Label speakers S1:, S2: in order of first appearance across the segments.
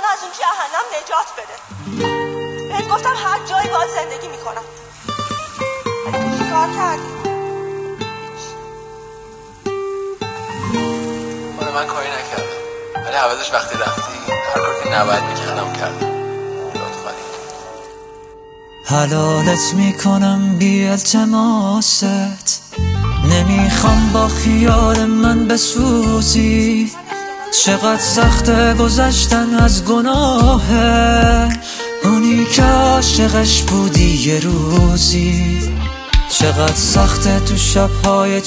S1: از اون جهنم نجات بده. بهت گفتم هر جایی باید زندگی میکنم. ولی تو چی کار کردی؟
S2: من کاری نکردم، ولی عوضش وقتی رفتی هر کاری که نباید میکردم کردم.
S3: حلالت میکنم بی التماست، نمیخوام با خیال من بسوزی. چقدر سخته گذشتن از گناهه، اونی که عاشقش بودی یه روزی. چقدر سخته تو شبهای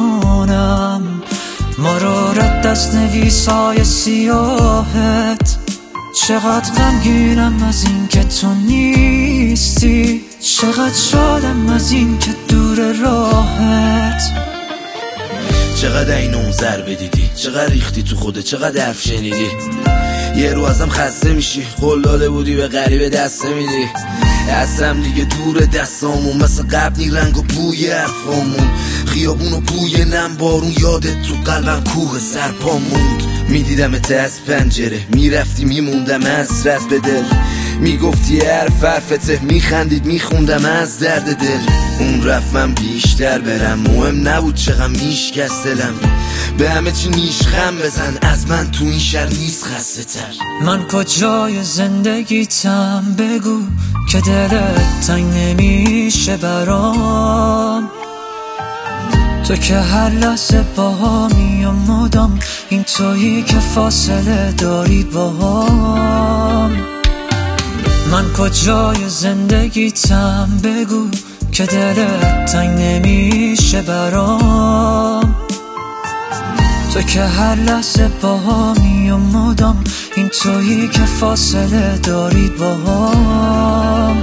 S3: جنونم مرورت دست نویسای سیاهت. چقدر غمگینم از این که تو نیستی، چقدر شادم از این که دور راهت.
S4: چقدر این اون ضربه دیدی، چقدر ریختی تو خوده، چقدر حرف شنیدی. یه رو ازم خسته میشی، قول داده بودی به غریبه دست نمیدی. دستم دیگه دور دستامون، مثل قبل نی رنگ و بوی حرفامون. خیابون و بوی نم بارون، یادت تو قلبم کوه سرپا موند. میدیدمت از پنجره، میرفتی میموندم حسرت به دل. میگفتی حرفته، میخندید میخوندم از درد دل. اون رفت من بیشتر برم، مهم نبود چقدر میشکست دلم. به همه چی نیشخم بزن، از من تو این شهر نیست خسته تر.
S3: من کجای زندگیتم بگو که دلت تنگ نمیشه برام. تو که هر لحظه باهامی و مدام، این تویی که فاصله داری باهام. من کجای زندگیتم بگو که دلت تنگ نمیشه برام. تو که هر لحظه باهامی و مدام، این تویی که فاصله داری باهام.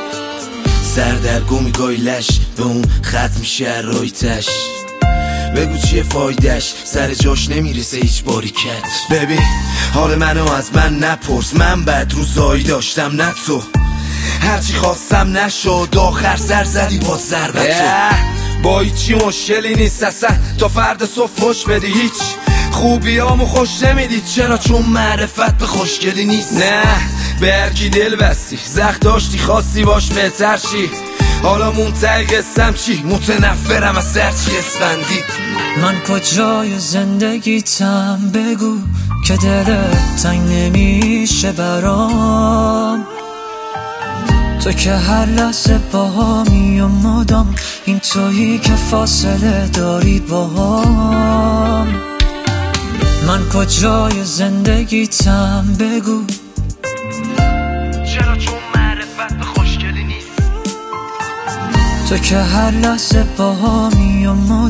S4: سردرگمی گایلش به اون خط میشه رایتش. بگو چیه فایدش، سر جاش نمیرسه هیچ باریکت. ببین حال منو از من نپرس، من بد روزایی داشتم نه تو. هرچی خواستم نشد، آخر سر زدی با ضربتو. با هیچی مشکلی نیست اصلا، تا فرد صبح خوش بدی. هیچ خوبیامو خوش نمیدی، چرا؟ چون معرفت به خوشگلی نیست. نه به هرکی دل بستی، زخم داشتی خواستی باش بهتر چی. حالا منتهی قصم چی؟ متنفرم از هرچی اسفندی.
S3: من کجای زندگیتم بگو که دلت تنگ نمیشه برام. تو که هر لحظه باهامی و مدام، این تویی که فاصله داری باهام. من کجای زندگیتم بگو،
S4: چرا؟ چون معرفت به خوشگلی نیست.
S3: تو که هر لحظه باهامی و